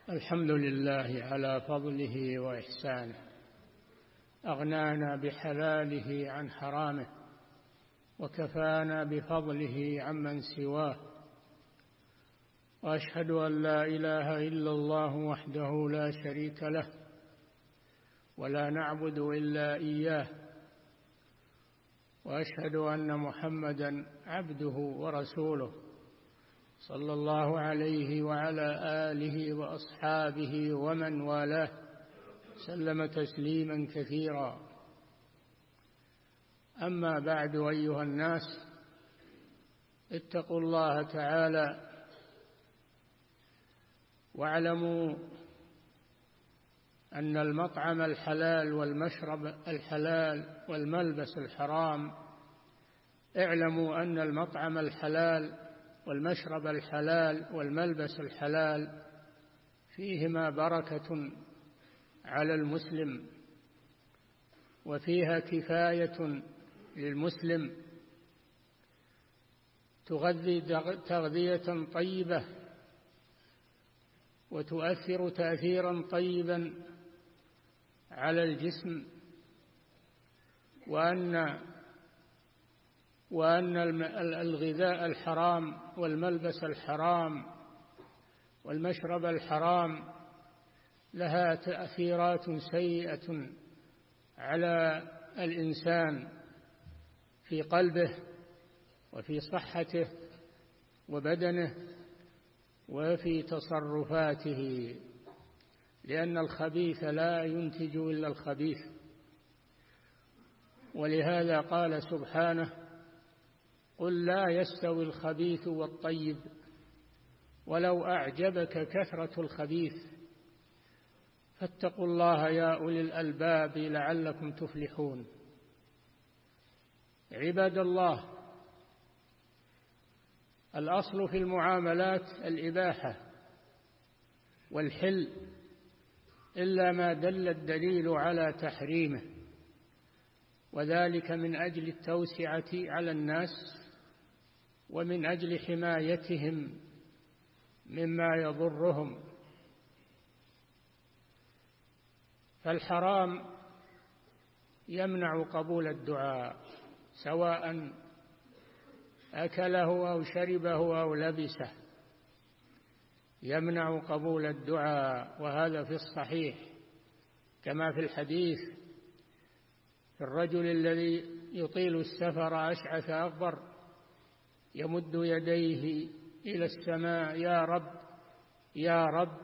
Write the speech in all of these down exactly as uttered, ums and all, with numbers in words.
الحمد لله على فضله وإحسانه، أغنانا بحلاله عن حرامه، وكفانا بفضله عمن سواه، وأشهد أن لا إله إلا الله وحده لا شريك له، ولا نعبد إلا إياه، وأشهد أن محمدًا عبده ورسوله صلى الله عليه وعلى آله وأصحابه ومن والاه سلم تسليما كثيرا. أما بعد، أيها الناس، اتقوا الله تعالى واعلموا أن المطعم الحلال والمشرب الحلال والملبس الحرام. اعلموا أن المطعم الحلال والمشرب الحلال والملبس الحلال فيهما بركة على المسلم، وفيها كفاية للمسلم، تغذي تغذية طيبة وتؤثر تأثيرا طيبا على الجسم، وأن وأن الغذاء الحرام والملبس الحرام والمشرب الحرام لها تأثيرات سيئة على الإنسان في قلبه وفي صحته وبدنه وفي تصرفاته، لأن الخبيث لا ينتج إلا الخبيث. ولهذا قال سبحانه: قل لا يستوي الخبيث والطيب ولو أعجبك كثرة الخبيث فاتقوا الله يا أولي الألباب لعلكم تفلحون. عباد الله، الأصل في المعاملات الإباحة والحل إلا ما دل الدليل على تحريمه، وذلك من أجل التوسعة على الناس ومن أجل حمايتهم مما يضرهم. فالحرام يمنع قبول الدعاء، سواء أكله أو شربه أو لبسه، يمنع قبول الدعاء. وهذا في الصحيح كما في الحديث في الرجل الذي يطيل السفر أشعث أغبر يمد يديه إلى السماء: يا رب يا رب،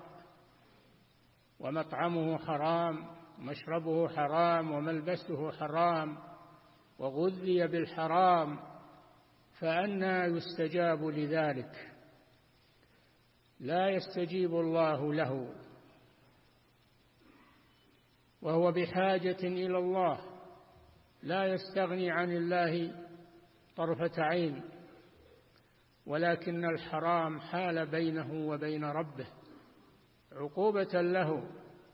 ومطعمه حرام ومشربه حرام وملبسه حرام وغذي بالحرام، فأنى يستجاب لذلك؟ لا يستجيب الله له، وهو بحاجة إلى الله، لا يستغني عن الله طرفة عين، ولكن الحرام حال بينه وبين ربه عقوبة له.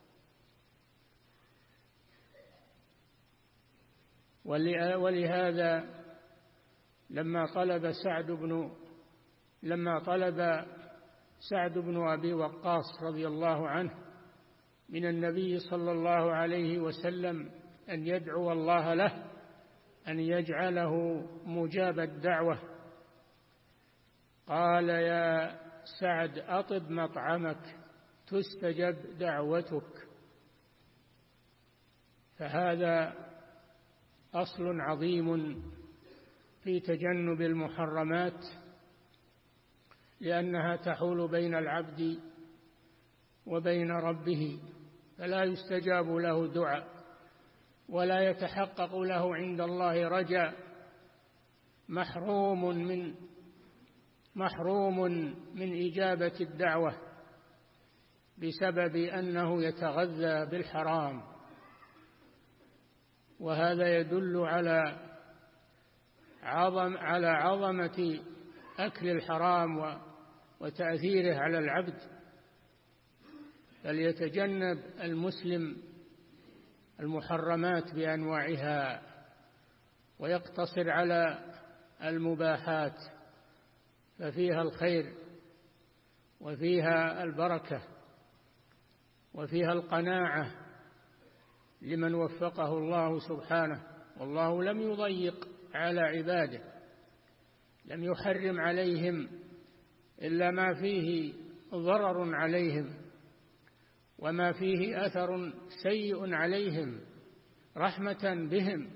ولهذا لما طلب سعد بن لما طلب سعد بن أبي وقاص رضي الله عنه من النبي صلى الله عليه وسلم أن يدعو الله له أن يجعله مجاب الدعوة، قال: يا سعد، أطب مطعمك تستجب دعوتك. فهذا أصل عظيم في تجنب المحرمات، لأنها تحول بين العبد وبين ربه، فلا يستجاب له دعاء ولا يتحقق له عند الله رجاء، محروم من محروم من إجابة الدعوة بسبب أنه يتغذى بالحرام. وهذا يدل على عظم على عظمة أكل الحرام وتأثيره على العبد. فليتجنب المسلم المحرمات بأنواعها ويقتصر على المباحات، ففيها الخير وفيها البركة وفيها القناعة لمن وفقه الله سبحانه، والله لم يضيق على عباده، لم يحرم عليهم إلا ما فيه ضرر عليهم وما فيه أثر سيء عليهم رحمة بهم.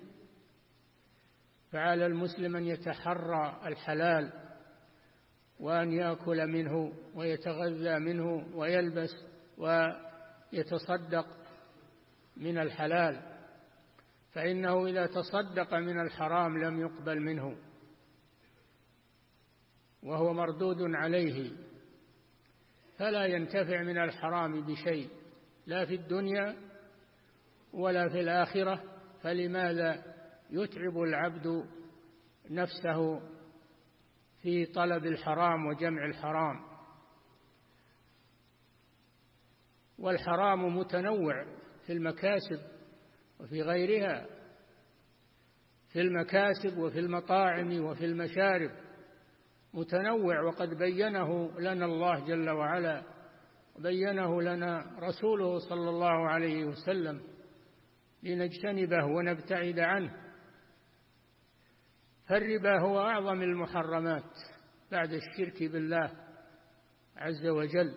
فعلى المسلم أن يتحرى الحلال وأن يأكل منه ويتغذى منه ويلبس ويتصدق من الحلال، فإنه إذا تصدق من الحرام لم يقبل منه وهو مردود عليه، فلا ينتفع من الحرام بشيء لا في الدنيا ولا في الآخرة. فلماذا يتعب العبد نفسه في طلب الحرام وجمع الحرام؟ والحرام متنوع في المكاسب وفي غيرها، في المكاسب وفي المطاعم وفي المشارب متنوع، وقد بينه لنا الله جل وعلا وبينه لنا رسوله صلى الله عليه وسلم لنجتنبه ونبتعد عنه. فالربا هو أعظم المحرمات بعد الشرك بالله عز وجل،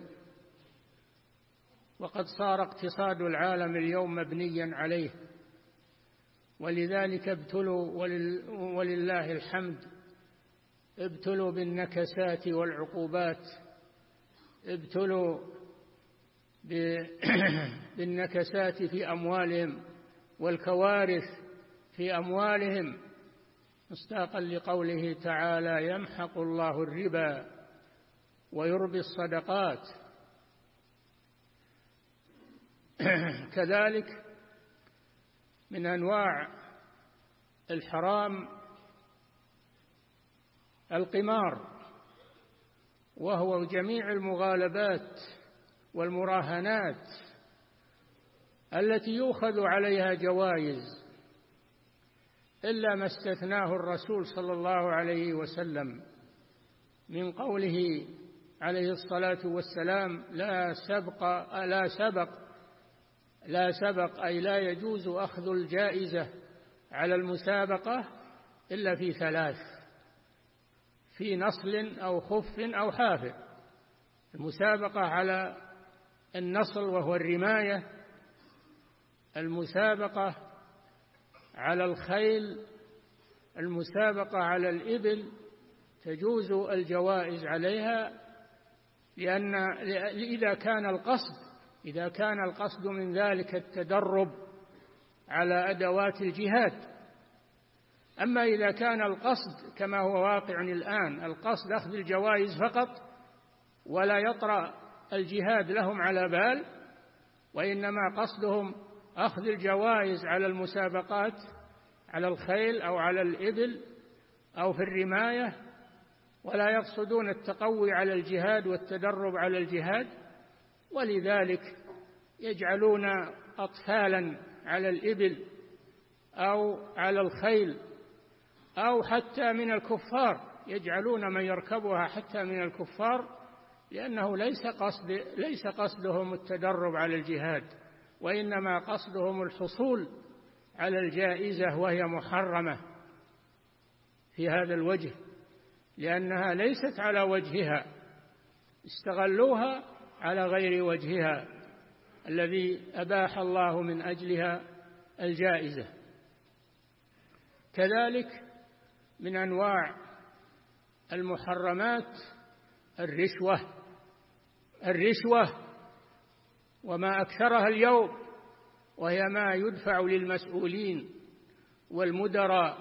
وقد صار اقتصاد العالم اليوم مبنيا عليه، ولذلك ابتلوا ولله الحمد ابتلوا بالنكسات والعقوبات، ابتلوا بالنكسات في أموالهم والكوارث في أموالهم، مصداقا لقوله تعالى: يمحق الله الربا ويربي الصدقات. كذلك من أنواع الحرام القمار، وهو جميع المغالبات والمراهنات التي يؤخذ عليها جوائز، إلا ما استثناه الرسول صلى الله عليه وسلم من قوله عليه الصلاة والسلام: لا سبق لا سبق لا سبق أي لا يجوز أخذ الجائزة على المسابقة إلا في ثلاث: في نصل أو خف أو حافر. المسابقة على النصل وهو الرماية، المسابقة على الخيل، المسابقة على الإبل تجوز الجوائز عليها، لأن إذا كان القصد إذا كان القصد من ذلك التدرب على أدوات الجهاد. أما إذا كان القصد كما هو واقع الآن، القصد أخذ الجوائز فقط ولا يطرأ الجهاد لهم على بال، وإنما قصدهم أخذ الجوائز على المسابقات على الخيل أو على الإبل أو في الرماية، ولا يقصدون التقوي على الجهاد والتدرب على الجهاد، ولذلك يجعلون أطفالا على الإبل أو على الخيل، أو حتى من الكفار يجعلون من يركبها حتى من الكفار، لأنه ليس قصد ليس قصدهم التدرب على الجهاد، وإنما قصدهم الحصول على الجائزة، وهي محرمة في هذا الوجه لأنها ليست على وجهها، استغلوها على غير وجهها الذي أباح الله من أجلها الجائزة. كذلك من أنواع المحرمات الرشوة الرشوة وما أكثرها اليوم، وهي ما يدفع للمسؤولين والمدراء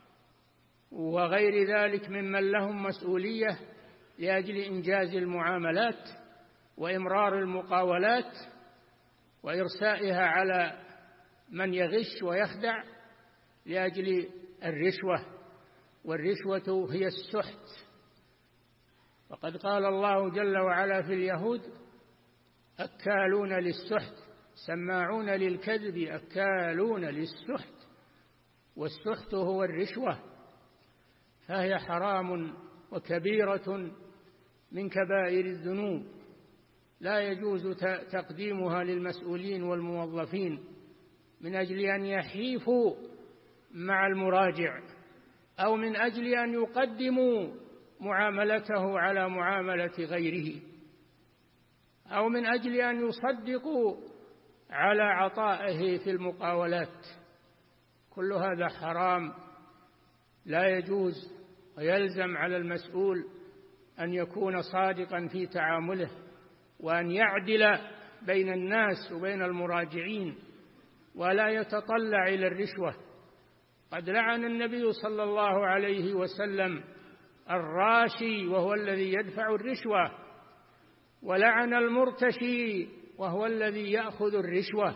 وغير ذلك ممن لهم مسؤولية لأجل إنجاز المعاملات وإمرار المقاولات وإرسائها على من يغش ويخدع لأجل الرشوة. والرشوة هي السحت، وقد قال الله جل وعلا في اليهود: أكالون للسحت سماعون للكذب أكالون للسحت، والسحت هو الرشوة، فهي حرام وكبيرة من كبائر الذنوب. لا يجوز تقديمها للمسؤولين والموظفين من أجل أن يحيفوا مع المراجع، أو من أجل أن يقدموا معاملته على معاملة غيره، أو من أجل أن يصدقوا على عطائه في المقاولات. كل هذا حرام لا يجوز، ويلزم على المسؤول أن يكون صادقا في تعامله، وأن يعدل بين الناس وبين المراجعين، ولا يتطلع إلى الرشوة. قد لعن النبي صلى الله عليه وسلم الراشي وهو الذي يدفع الرشوة، ولعن المرتشي وهو الذي يأخذ الرشوة،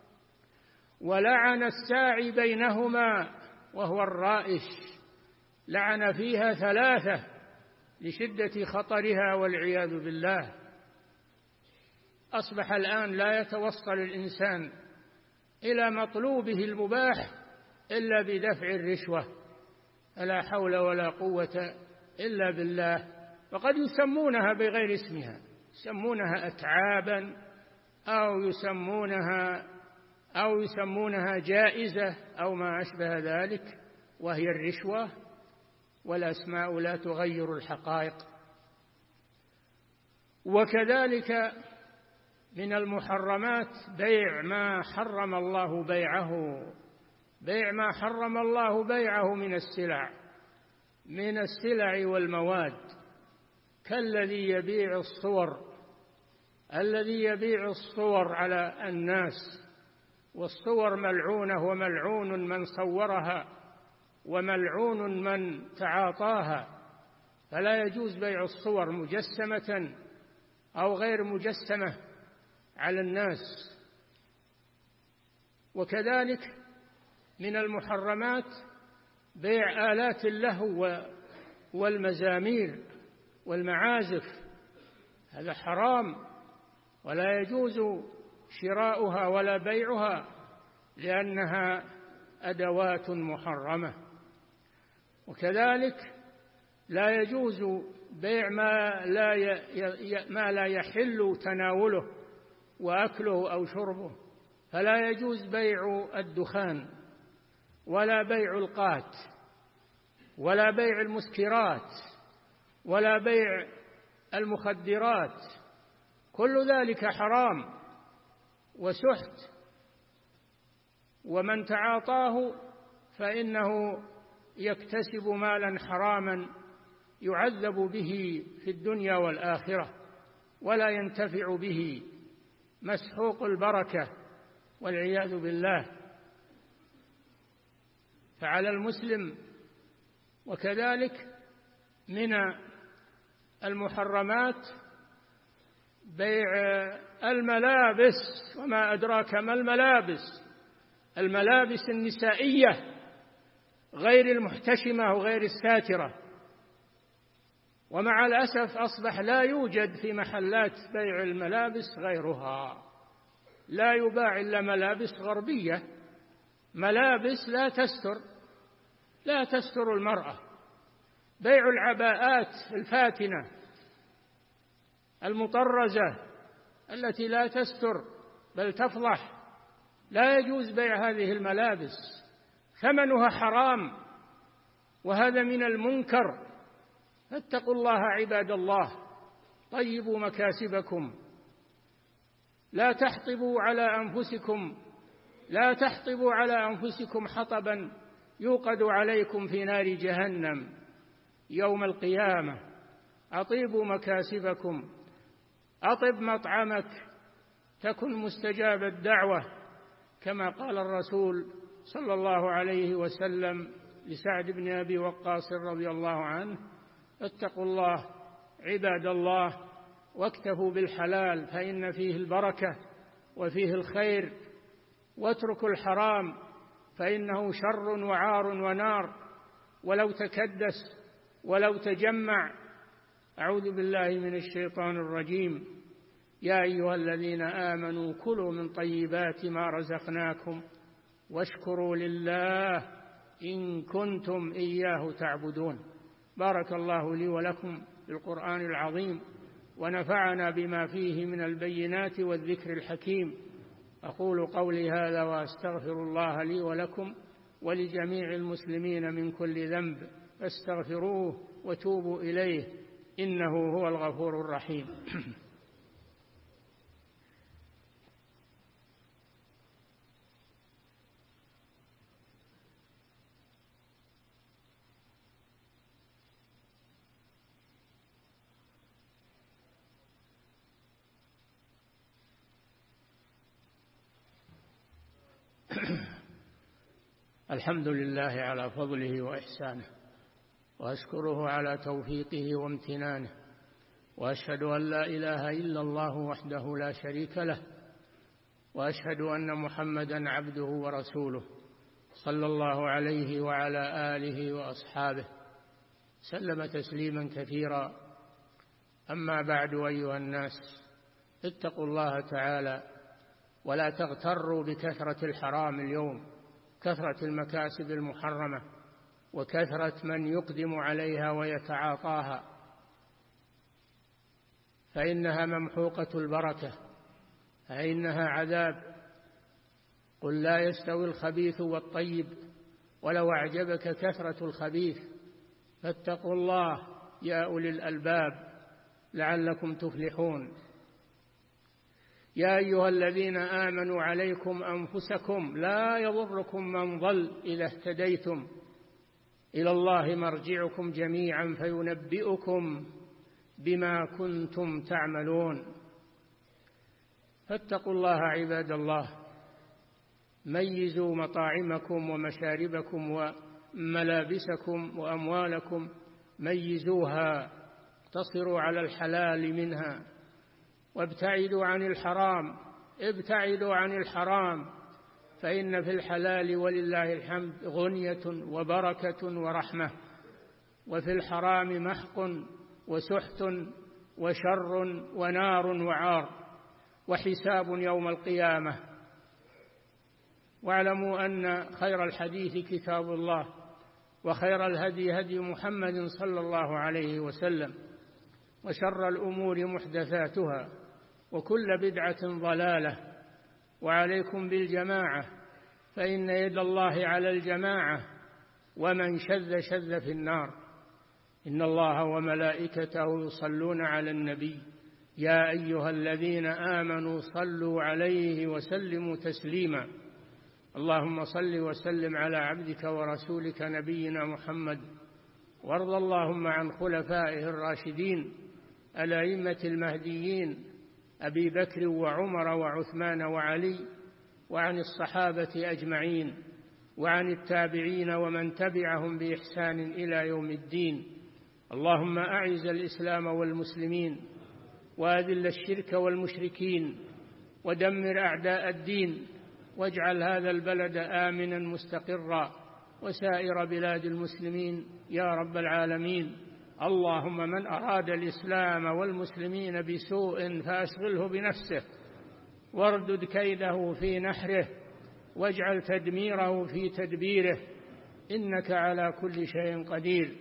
ولعن الساعي بينهما وهو الرائش، لعن فيها ثلاثة لشدة خطرها والعياذ بالله. أصبح الآن لا يتوصل الإنسان إلى مطلوبه المباح إلا بدفع الرشوة، فلا حول ولا قوة إلا بالله. وقد يسمونها بغير اسمها، يسمونها أتعابا أو يسمونها أو يسمونها جائزة أو ما أشبه ذلك، وهي الرشوة، والأسماء لا تغير الحقائق. وكذلك من المحرمات بيع ما حرم الله بيعه، بيع ما حرم الله بيعه من السلع من السلع والمواد، كالذي يبيع الصور الذي يبيع الصور على الناس، والصور ملعونة، وملعون من صورها، وملعون من تعاطاها، فلا يجوز بيع الصور مجسمة أو غير مجسمة على الناس. وكذلك من المحرمات بيع آلات اللهو والمزامير والمعازف، هذا حرام، ولا يجوز شراؤها ولا بيعها لأنها أدوات محرمة. وكذلك لا يجوز بيع ما لا ما لا يحل تناوله وأكله أو شربه، فلا يجوز بيع الدخان، ولا بيع القات، ولا بيع المسكرات، ولا بيع المخدرات، كل ذلك حرام وسحت، ومن تعاطاه فإنه يكتسب مالا حراما يعذب به في الدنيا والآخرة، ولا ينتفع به، مسحوق البركة والعياذ بالله. فعلى المسلم. وكذلك من المحرمات بيع الملابس، وما أدراك ما الملابس، الملابس النسائية غير المحتشمة وغير الساترة. ومع الأسف أصبح لا يوجد في محلات بيع الملابس غيرها، لا يباع إلا ملابس غربية، ملابس لا تستر لا تستر المرأة. بيع العباءات الفاتنة المطرزة التي لا تستر بل تفضح، لا يجوز بيع هذه الملابس، ثمنها حرام، وهذا من المنكر. فاتقوا الله عباد الله، طيبوا مكاسبكم، لا تحطبوا على أنفسكم لا تحطبوا على أنفسكم حطبا يوقد عليكم في نار جهنم يوم القيامة. أطيبوا مكاسبكم، أطب مطعمك تكن مستجاب الدعوة، كما قال الرسول صلى الله عليه وسلم لسعد بن أبي وقاص رضي الله عنه: اتقوا الله عباد الله، واكتفوا بالحلال فإن فيه البركة وفيه الخير، واتركوا الحرام فإنه شر وعار ونار، ولو تكدس ولو تجمع. أعوذ بالله من الشيطان الرجيم. يا أيها الذين آمنوا كلوا من طيبات ما رزقناكم واشكروا لله إن كنتم إياه تعبدون. بارك الله لي ولكم في القرآن العظيم، ونفعنا بما فيه من البينات والذكر الحكيم. أقول قولي هذا وأستغفر الله لي ولكم ولجميع المسلمين من كل ذنب، فاستغفروه وتوبوا إليه إنه هو الغفور الرحيم. الحمد لله على فضله وإحسانه، وأشكره على توفيقه وامتنانه، وأشهد أن لا إله إلا الله وحده لا شريك له، وأشهد أن محمدا عبده ورسوله صلى الله عليه وعلى آله وأصحابه سلم تسليما كثيرا. أما بعد، أيها الناس، اتقوا الله تعالى ولا تغتروا بكثرة الحرام اليوم، كثرة المكاسب المحرمة وكثرة من يقدم عليها ويتعاطاها، فإنها ممحوقة البركة، فإنها عذاب. قل لا يستوي الخبيث والطيب ولو أعجبك كثرة الخبيث، فاتقوا الله يا أولي الألباب لعلكم تفلحون. يا أيها الذين آمنوا عليكم أنفسكم لا يضركم من ضل إذا اهتديتم، إلى الله مرجعكم جميعا فينبئكم بما كنتم تعملون. فاتقوا الله عباد الله، ميزوا مطاعمكم ومشاربكم وملابسكم وأموالكم، ميزوها، اقتصروا على الحلال منها وابتعدوا عن الحرام، ابتعدوا عن الحرام، فإن في الحلال ولله الحمد غنية وبركة ورحمة، وفي الحرام محق وسحت وشر ونار وعار وحساب يوم القيامة. واعلموا أن خير الحديث كتاب الله، وخير الهدي هدي محمد صلى الله عليه وسلم، وشر الأمور محدثاتها، وكل بدعة ضلالة. وعليكم بالجماعة، فإن يد الله على الجماعة، ومن شذ شذ في النار. إن الله وملائكته يصلون على النبي يا أيها الذين آمنوا صلوا عليه وسلموا تسليما. اللهم صل وسلم على عبدك ورسولك نبينا محمد، وارض اللهم عن خلفائه الراشدين الأئمة المهديين أبي بكر وعمر وعثمان وعلي، وعن الصحابة أجمعين، وعن التابعين ومن تبعهم بإحسان إلى يوم الدين. اللهم أعز الإسلام والمسلمين، وأذل الشرك والمشركين، ودمر أعداء الدين، واجعل هذا البلد آمنا مستقرا، وسائر بلاد المسلمين يا رب العالمين. اللهم من أراد الإسلام والمسلمين بسوء فأشغله بنفسه، واردد كيده في نحره، واجعل تدميره في تدبيره، إنك على كل شيء قدير.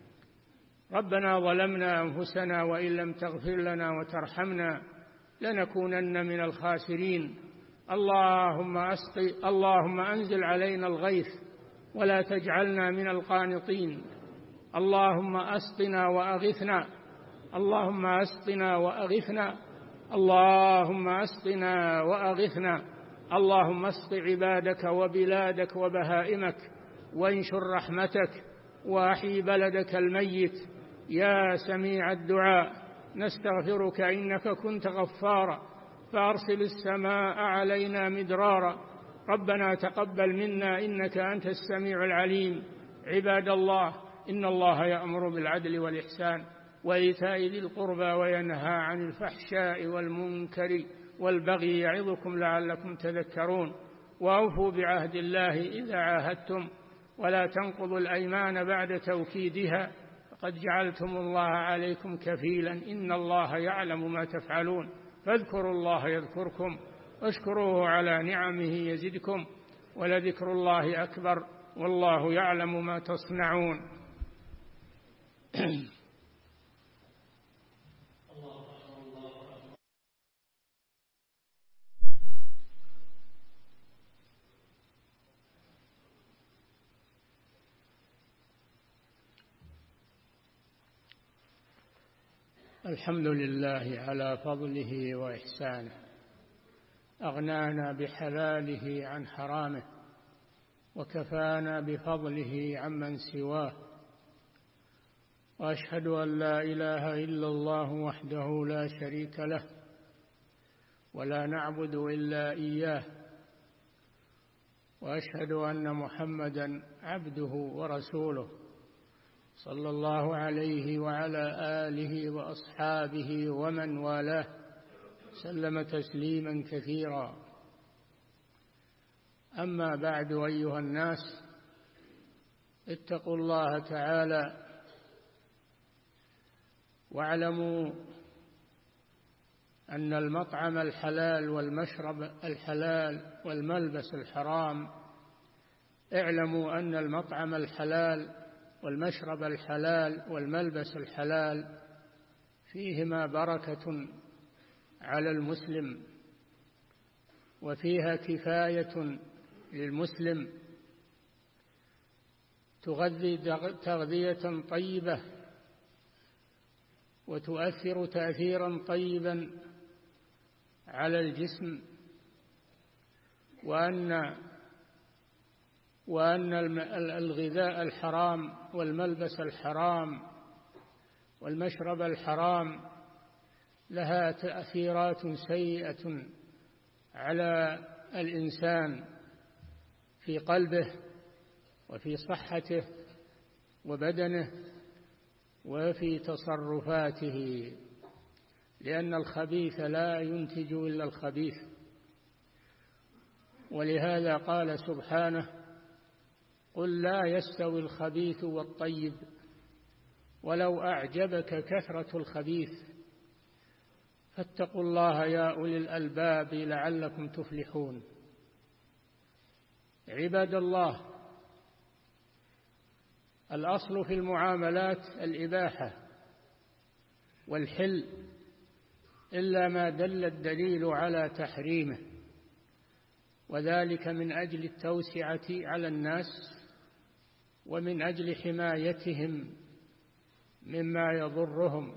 ربنا ظلمنا أنفسنا وإن لم تغفر لنا وترحمنا لنكونن من الخاسرين. اللهم أسقي اللهم أنزل علينا الغيث ولا تجعلنا من القانطين. اللهم أسقنا وأغثنا اللهم أسقنا وأغثنا اللهم أسقنا وأغثنا اللهم اسق عبادك وبلادك وبهائمك، وانشر رحمتك، وأحيي بلدك الميت يا سميع الدعاء. نستغفرك إنك كنت غفارا، فأرسل السماء علينا مدرارا. ربنا تقبل منا إنك أنت السميع العليم. عباد الله، إن الله يأمر بالعدل والإحسان وإيتاء ذي القربى وينهى عن الفحشاء والمنكر والبغي يعظكم لعلكم تذكرون. وأوفوا بعهد الله إذا عاهدتم، ولا تنقضوا الأيمان بعد توكيدها، فقد جعلتم الله عليكم كفيلا، إن الله يعلم ما تفعلون. فاذكروا الله يذكركم، واشكروه على نعمه يزدكم، ولذكر الله أكبر، والله يعلم ما تصنعون. الحمد لله على فضله وإحسانه، أغنانا بحلاله عن حرامه، وكفانا بفضله عمن سواه، وأشهد أن لا إله إلا الله وحده لا شريك له، ولا نعبد إلا إياه، وأشهد أن محمدًا عبده ورسوله صلى الله عليه وعلى آله وأصحابه ومن والاه سلم تسليما كثيرا. أما بعد، أيها الناس، اتقوا الله تعالى واعلموا أن المطعم الحلال والمشرب الحلال والملبس الحرام. اعلموا أن المطعم الحلال والمشرب الحلال والملبس الحلال فيهما بركة على المسلم، وفيها كفاية للمسلم تغذي تغذية طيبة وتؤثر تأثيرا طيبا على الجسم، وأن وأن الغذاء الحرام والملبس الحرام والمشرب الحرام لها تأثيرات سيئة على الإنسان في قلبه وفي صحته وبدنه وفي تصرفاته، لأن الخبيث لا ينتج إلا الخبيث. ولهذا قال سبحانه: قل لا يستوي الخبيث والطيب ولو أعجبك كثرة الخبيث فاتقوا الله يا أولي الألباب لعلكم تفلحون. عباد الله، الأصل في المعاملات الإباحة والحل إلا ما دل الدليل على تحريمه، وذلك من أجل التوسعة على الناس ومن أجل حمايتهم مما يضرهم.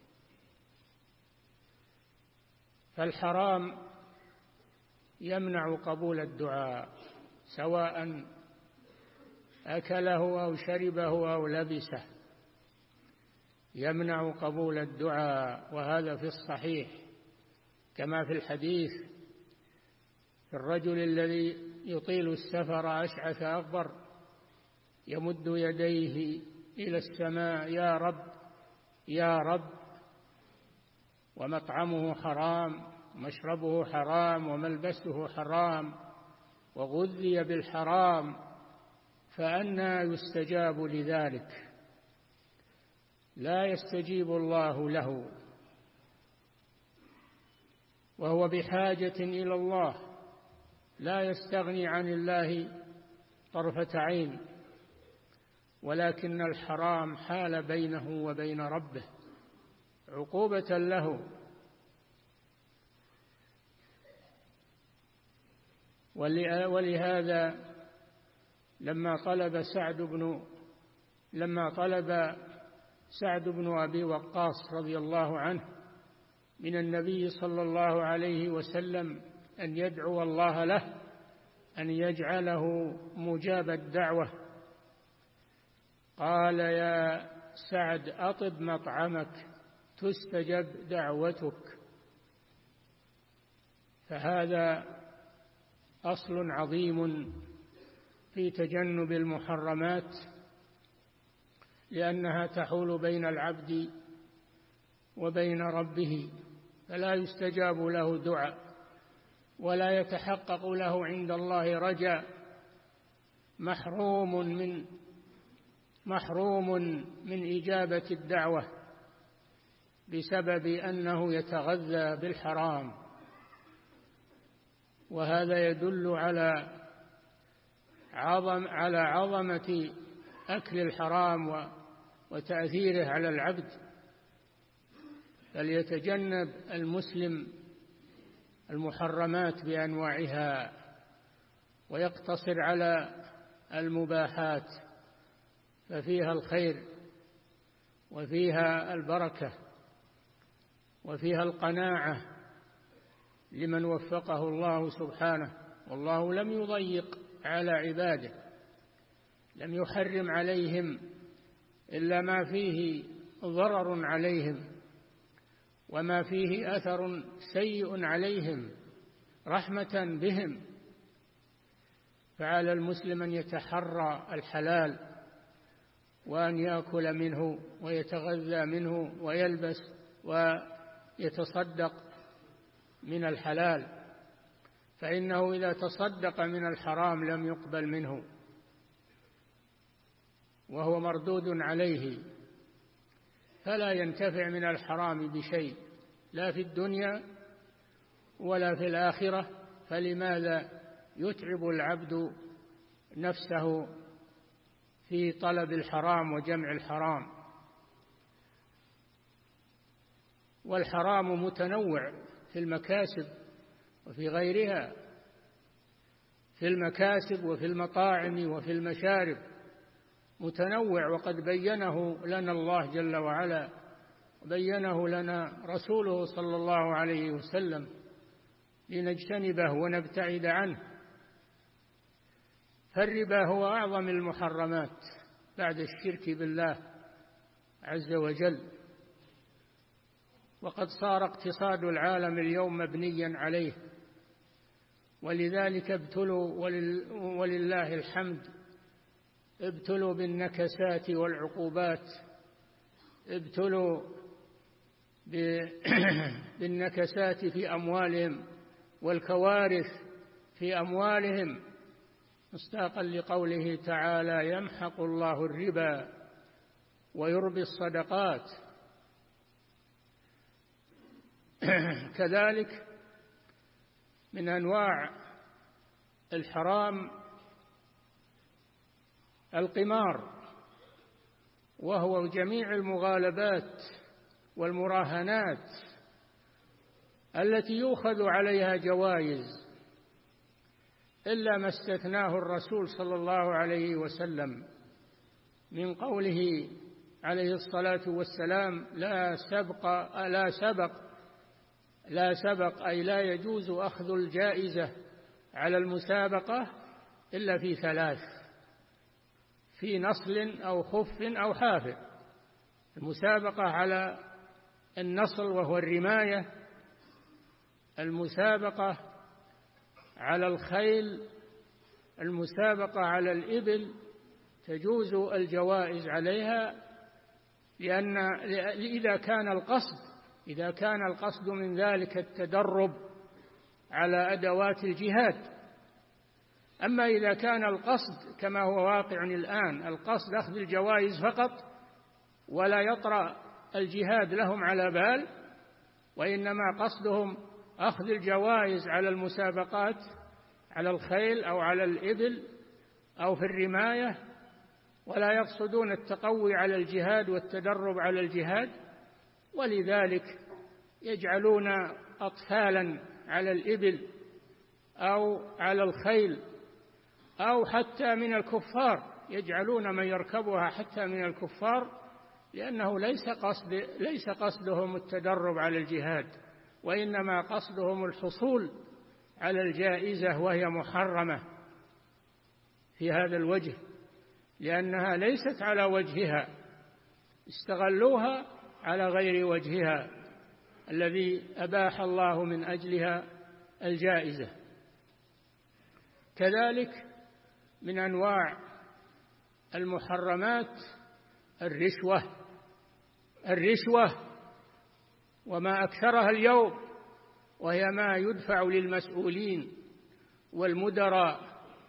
فالحرام يمنع قبول الدعاء، سواء أكله أو شربه أو لبسه، يمنع قبول الدعاء. وهذا في الصحيح كما في الحديث في الرجل الذي يطيل السفر أشعث أغبر يمد يديه إلى السماء: يا رب يا رب، ومطعمه حرام ومشربه حرام وملبسه حرام وغذي بالحرام، فأنى يستجاب لذلك؟ لا يستجيب الله له، وهو بحاجة إلى الله، لا يستغني عن الله طرفة عين، ولكن الحرام حال بينه وبين ربه عقوبة له. ولهذا لما طلب سعد بن لما طلب سعد بن أبي وقاص رضي الله عنه من النبي صلى الله عليه وسلم أن يدعو الله له أن يجعله مجاب الدعوة، قال: يا سعد، أطب مطعمك تستجب دعوتك. فهذا أصل عظيم في تجنب المحرمات، لأنها تحول بين العبد وبين ربه، فلا يستجاب له دعاء ولا يتحقق له عند الله رجاء، محروم من محروم من إجابة الدعوة بسبب أنه يتغذى بالحرام. وهذا يدل على عظم على عظمة أكل الحرام وتأثيره على العبد. فليتجنب المسلم المحرمات بأنواعها ويقتصر على المباحات، ففيها الخير وفيها البركة وفيها القناعة لمن وفقه الله سبحانه، والله لم يضيق على عباده، لم يحرم عليهم إلا ما فيه ضرر عليهم وما فيه أثر سيء عليهم رحمة بهم. فعلى المسلم أن يتحرى الحلال وأن يأكل منه ويتغذى منه ويلبس ويتصدق من الحلال، فإنه إذا تصدق من الحرام لم يقبل منه وهو مردود عليه، فلا ينتفع من الحرام بشيء لا في الدنيا ولا في الآخرة. فلماذا يتعب العبد نفسه في طلب الحرام وجمع الحرام؟ والحرام متنوع في المكاسب وفي غيرها، في المكاسب وفي المطاعم وفي المشارب متنوع، وقد بينه لنا الله جل وعلا، بينه لنا رسوله صلى الله عليه وسلم لنجتنبه ونبتعد عنه. فالربا هو أعظم المحرمات بعد الشرك بالله عز وجل، وقد صار اقتصاد العالم اليوم مبنيا عليه، ولذلك ابتلوا ولله الحمد ابتلوا بالنكسات والعقوبات، ابتلوا بالنكسات في أموالهم والكوارث في أموالهم، مصداقا لقوله تعالى: يمحق الله الربا ويربي الصدقات. كذلك من أنواع الحرام القمار، وهو جميع المغالبات والمراهنات التي يؤخذ عليها جوائز، إلا ما استثناه الرسول صلى الله عليه وسلم من قوله عليه الصلاة والسلام: لا سبق لا سبق لا سبق أي لا يجوز أخذ الجائزة على المسابقة إلا في ثلاث: في نصل أو خف أو حافر. المسابقة على النصل وهو الرماية، المسابقة على الخيل، المسابقة على الإبل تجوز الجوائز عليها، لأن إذا كان القصد إذا كان القصد من ذلك التدرب على أدوات الجهاد. أما إذا كان القصد كما هو واقع الآن، القصد أخذ الجوائز فقط ولا يطرأ الجهاد لهم على بال، وإنما قصدهم أخذ الجوائز على المسابقات على الخيل أو على الإبل أو في الرماية، ولا يقصدون التقوي على الجهاد والتدرب على الجهاد، ولذلك يجعلون أطفالا على الإبل أو على الخيل، أو حتى من الكفار يجعلون من يركبها حتى من الكفار، لأنه ليس قصد ليس قصدهم التدرب على الجهاد، وإنما قصدهم الحصول على الجائزة، وهي محرمة في هذا الوجه لأنها ليست على وجهها، استغلوها على غير وجهها الذي أباح الله من أجلها الجائزة. كذلك من أنواع المحرمات الرشوة الرشوة وما أكثرها اليوم، وهي ما يدفع للمسؤولين والمدراء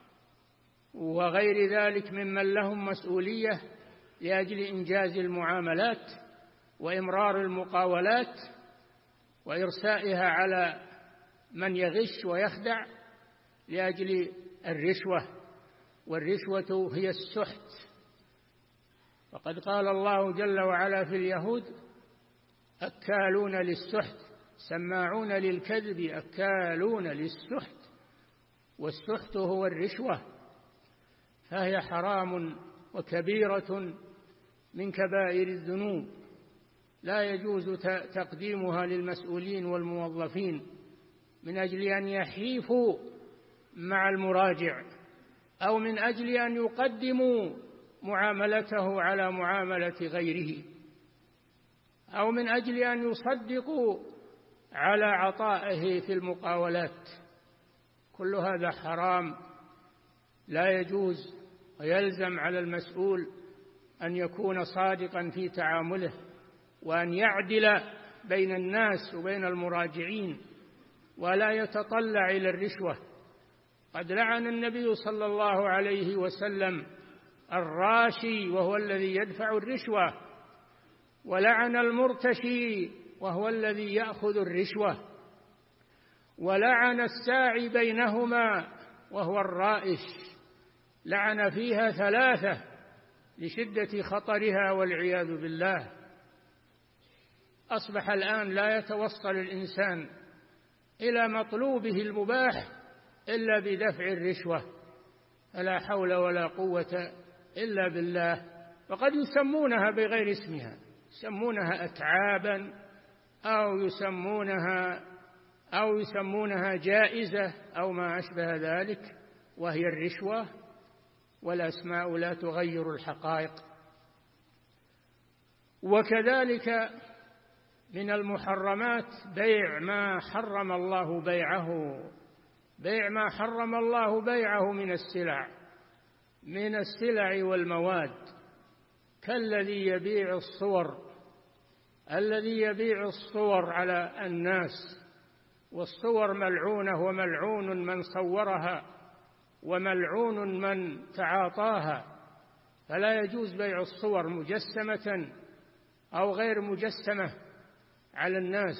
وغير ذلك ممن لهم مسؤولية لأجل إنجاز المعاملات وإمرار المقاولات وإرسائها على من يغش ويخدع لأجل الرشوة. والرشوة هي السحت، وقد قال الله جل وعلا في اليهود: أكالون للسحت سماعون للكذب أكالون للسحت، والسحت هو الرشوة، فهي حرام وكبيرة من كبائر الذنوب. لا يجوز تقديمها للمسؤولين والموظفين من أجل أن يحيفوا مع المراجع، أو من أجل أن يقدموا معاملته على معاملة غيره، أو من أجل أن يصدقوا على عطائه في المقاولات. كل هذا حرام لا يجوز، ويلزم على المسؤول أن يكون صادقا في تعامله، وأن يعدل بين الناس وبين المراجعين، ولا يتطلع إلى الرشوة. قد لعن النبي صلى الله عليه وسلم الراشي وهو الذي يدفع الرشوة، ولعن المرتشي وهو الذي يأخذ الرشوة، ولعن الساعي بينهما وهو الرائش، لعن فيها ثلاثة لشدة خطرها والعياذ بالله. أصبح الآن لا يتوصل الإنسان إلى مطلوبه المباح إلا بدفع الرشوة، فلا حول ولا قوة إلا بالله. وقد يسمونها بغير اسمها، يسمونها أتعابا أو يسمونها أو يسمونها جائزة أو ما أشبه ذلك، وهي الرشوة، والأسماء لا تغير الحقائق. وكذلك من المحرمات بيع ما حرم الله بيعه، بيع ما حرم الله بيعه من السلع من السلع والمواد، كالذي يبيع الصور الذي يبيع الصور على الناس، والصور ملعونة، وملعون من صورها، وملعون من تعاطاها، فلا يجوز بيع الصور مجسمة أو غير مجسمة على الناس.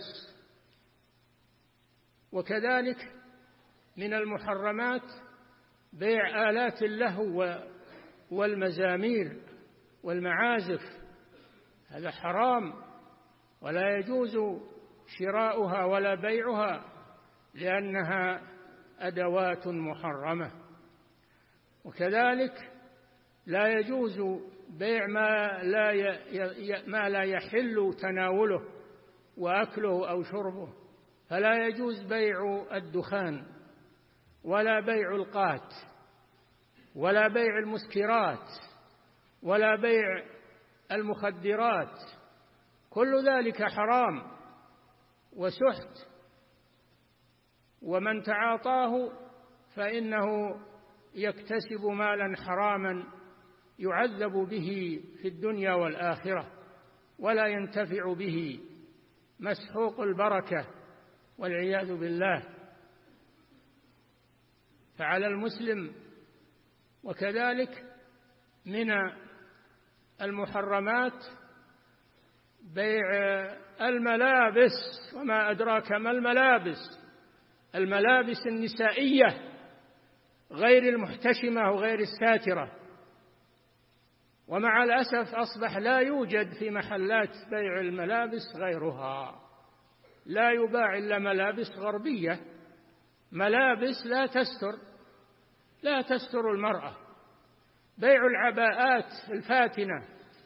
وكذلك من المحرمات بيع آلات اللهو والمزامير والمعازف، هذا حرام ولا يجوز شراؤها ولا بيعها، لأنها أدوات محرمة. وكذلك لا يجوز بيع ما لا ما لا يحل تناوله وأكله أو شربه، فلا يجوز بيع الدخان، ولا بيع القات، ولا بيع المسكرات، ولا بيع المخدرات، كل ذلك حرام وسحت، ومن تعاطاه فإنه يكتسب مالا حراما يعذب به في الدنيا والآخرة، ولا ينتفع به، مسحوق البركة والعياذ بالله. فعلى المسلم. وكذلك من المحرمات بيع الملابس، وما أدراك ما الملابس، الملابس النسائية غير المحتشمة وغير الساترة. ومع الأسف أصبح لا يوجد في محلات بيع الملابس غيرها، لا يباع إلا ملابس غربية، ملابس لا تستر لا تستر المرأة. بيع العباءات الفاتنة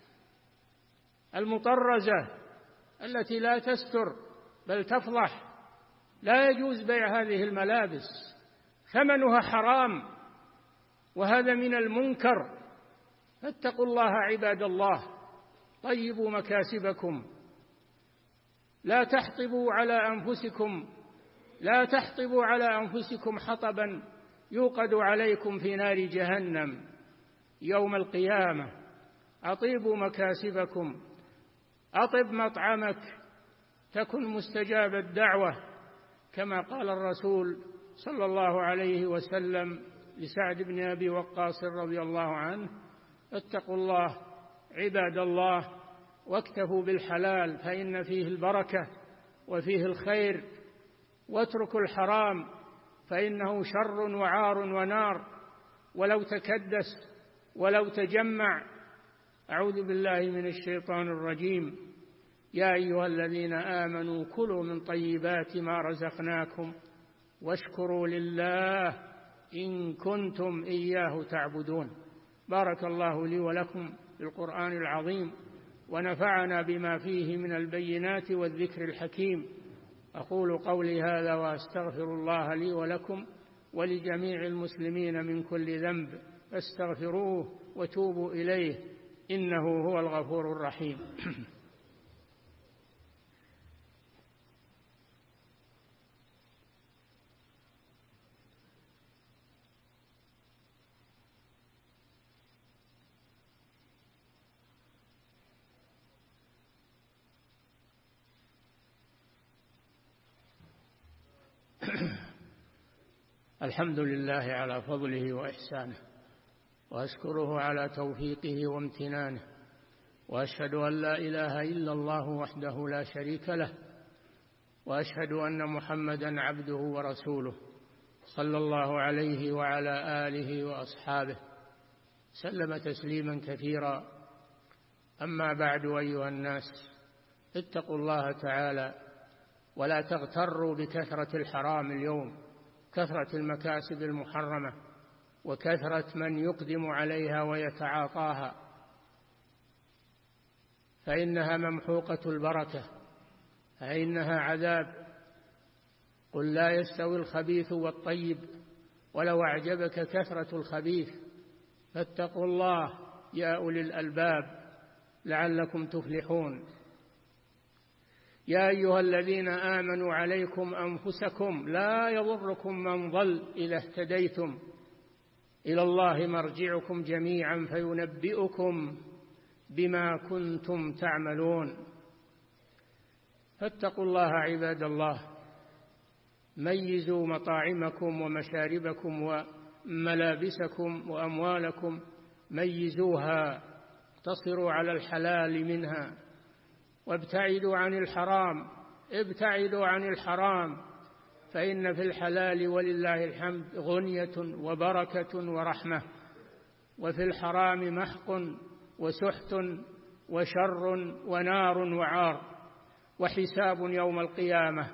المطرزة التي لا تستر بل تفضح، لا يجوز بيع هذه الملابس، ثمنها حرام، وهذا من المنكر. فاتقوا الله عباد الله، طيبوا مكاسبكم، لا تحطبوا على أنفسكم لا تحطبوا على أنفسكم حطبا يوقد عليكم في نار جهنم يوم القيامة. أطيبوا مكاسبكم، أطب مطعمك تكن مستجاب الدعوة، كما قال الرسول صلى الله عليه وسلم لسعد بن أبي وقاص رضي الله عنه: اتقوا الله عباد الله واكتفوا بالحلال فإن فيه البركة وفيه الخير، واتركوا الحرام فإنه شر وعار ونار، ولو تكدس ولو تجمع. أعوذ بالله من الشيطان الرجيم. يا أيها الذين آمنوا كلوا من طيبات ما رزقناكم واشكروا لله إن كنتم إياه تعبدون. بارك الله لي ولكم في القرآن العظيم، ونفعنا بما فيه من البينات والذكر الحكيم. أقول قولي هذا وأستغفر الله لي ولكم ولجميع المسلمين من كل ذنب، فاستغفروه وتوبوا إليه إنه هو الغفور الرحيم. الحمد لله على فضله وإحسانه، وأشكره على توفيقه وامتنانه، وأشهد أن لا إله إلا الله وحده لا شريك له، وأشهد أن محمدا عبده ورسوله صلى الله عليه وعلى آله وأصحابه سلم تسليما كثيرا. أما بعد، أيها الناس، اتقوا الله تعالى ولا تغتروا بكثرة الحرام اليوم، كثرة المكاسب المحرمة وكثرة من يقدم عليها ويتعاطاها، فإنها ممحوقة البركة، فإنها عذاب. قل لا يستوي الخبيث والطيب ولو أعجبك كثرة الخبيث، فاتقوا الله يا أولي الألباب لعلكم تفلحون. يا أيها الذين آمنوا عليكم أنفسكم لا يضركم من ضل إذا اهتديتم، إلى الله مرجعكم جميعا فينبئكم بما كنتم تعملون. فاتقوا الله عباد الله، ميزوا مطاعمكم ومشاربكم وملابسكم وأموالكم، ميزوها، اقتصروا على الحلال منها وابتعدوا عن الحرام، ابتعدوا عن الحرام، فإن في الحلال ولله الحمد غنية وبركة ورحمة، وفي الحرام محق وسحت وشر ونار وعار وحساب يوم القيامة.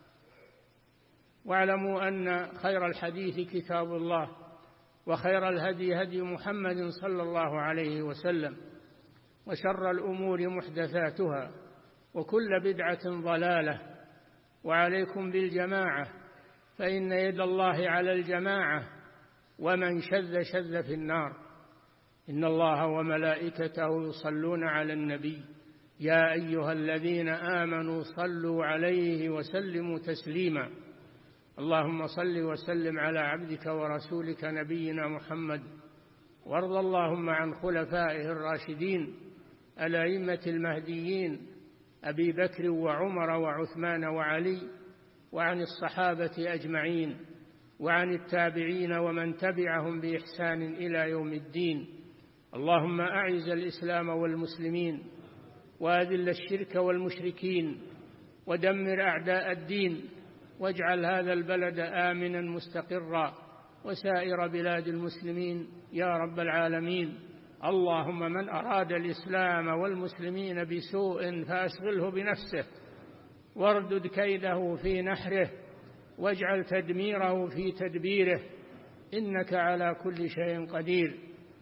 واعلموا أن خير الحديث كتاب الله، وخير الهدي هدي محمد صلى الله عليه وسلم، وشر الأمور محدثاتها، وكل بدعة ضلالة. وعليكم بالجماعة، فإن يد الله على الجماعة، ومن شذ شذ في النار. إن الله وملائكته يصلون على النبي يا أيها الذين آمنوا صلوا عليه وسلموا تسليما. اللهم صل وسلم على عبدك ورسولك نبينا محمد، وارض اللهم عن خلفائه الراشدين الأئمة المهديين أبي بكر وعمر وعثمان وعلي، وعن الصحابة أجمعين، وعن التابعين ومن تبعهم بإحسان إلى يوم الدين. اللهم أعز الإسلام والمسلمين، وأذل الشرك والمشركين، ودمر أعداء الدين، واجعل هذا البلد آمنا مستقرا، وسائر بلاد المسلمين يا رب العالمين. اللهم من أراد الإسلام والمسلمين بسوء فأشغله بنفسه، واردد كيده في نحره، واجعل تدميره في تدبيره، إنك على كل شيء قدير.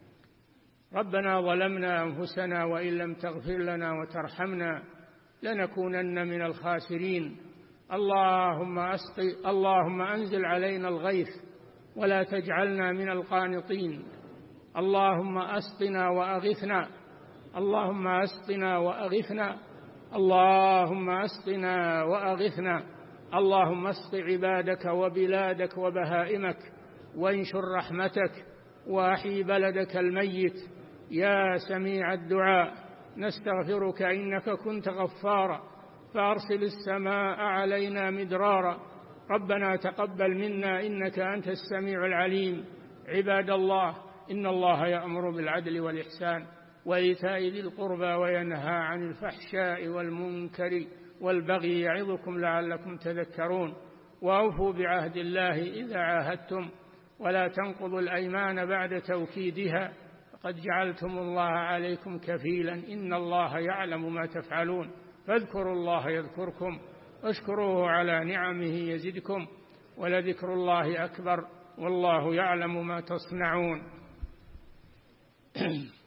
ربنا ظلمنا أنفسنا وإن لم تغفر لنا وترحمنا لنكونن من الخاسرين. اللهم أسقي اللهم أنزل علينا الغيث ولا تجعلنا من القانطين. اللهم أسقنا وأغثنا اللهم أسقنا وأغثنا اللهم أسقنا وأغثنا اللهم اسق عبادك وبلادك وبهائمك، وانشر رحمتك، وأحيي بلدك الميت يا سميع الدعاء. نستغفرك إنك كنت غفارا، فأرسل السماء علينا مدرارا. ربنا تقبل منا إنك أنت السميع العليم. عباد الله، إن الله يأمر بالعدل والإحسان وإيتاء ذي القربى وينهى عن الفحشاء والمنكر والبغي يعظكم لعلكم تذكرون. وأوفوا بعهد الله إذا عاهدتم، ولا تنقضوا الأيمان بعد توكيدها، فقد جعلتم الله عليكم كفيلا، إن الله يعلم ما تفعلون. فاذكروا الله يذكركم، واشكروه على نعمه يزدكم، ولذكر الله أكبر، والله يعلم ما تصنعون.